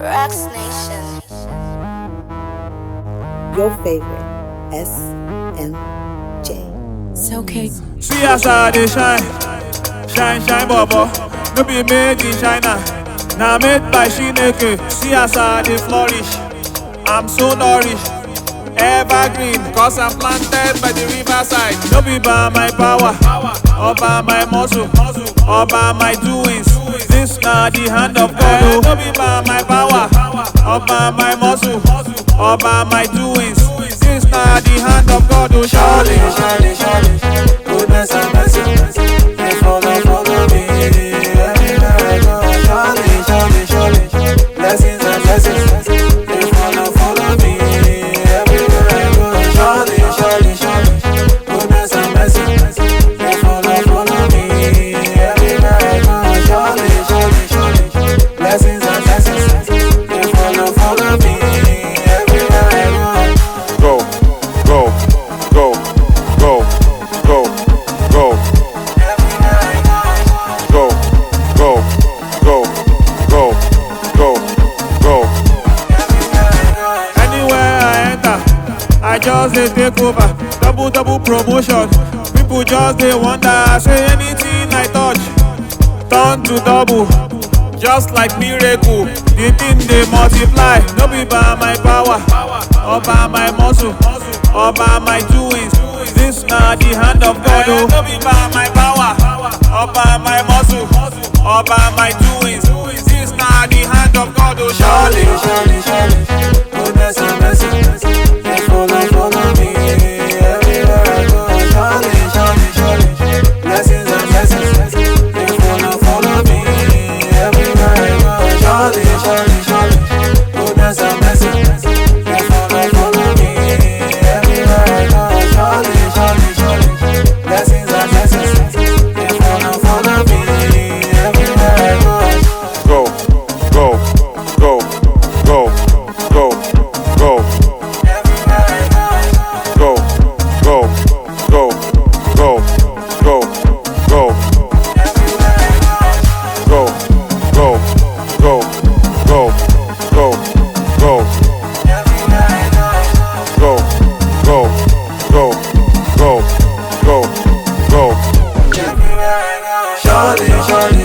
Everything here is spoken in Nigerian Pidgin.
Rocks Nation. Your favorite SMJ. It's okay. See as I dey shine, shine, shine, bobo. No be made in China, now made by Shineke. See as I dey flourish, I'm so nourished, evergreen, cause I'm planted by the riverside. No be by my power, or by my muscle, or by my doings. This na the hand of God. Oh. No be by my power, or by my muscle, or by my doings. This na the hand of God. Oh, surely, surely, surely, goodness and mercy, they follow me everywhere I go. Surely, surely, surely, blessings and blessings, they follow me everywhere I go. Surely, surely, surely, goodness and mercy, they follow me everywhere I go. Surely, surely, surely, blessings and blessings, they follow me everywhere I go. Go, go, go, go, go, go. Everywhere I go. Go, go, go, go, go, go. Everywhere I go. Anywhere I enter, I just dey take over. Double promotion. People just dey wonder. Say anything I touch, turn to double. Just like miracle, the thing they multiply. No be by my power, or by my muscle, or by my doings. This na the hand of God. Oh. No be by my power, or by my muscle, or by my doings. This na the hand of God. Oh. Surely, surely, surely, goodness and mercy, they follow me everywhere I go. Surely, surely, surely, blessings and blessings, they follow me everywhere I go. Surely, surely, surely, goodness and mercy, they follow me everywhere I go. Surely, surely, surely, blessings and blessings, they follow me everywhere I go. Go, go, go, go, go, go. Everywhere I go. Go, go, go, go, go, go. Everywhere I go. Go, go, go, go, go, go. Everywhere I go. Go, go, go, go, go, go. Everywhere I go. Surely, surely.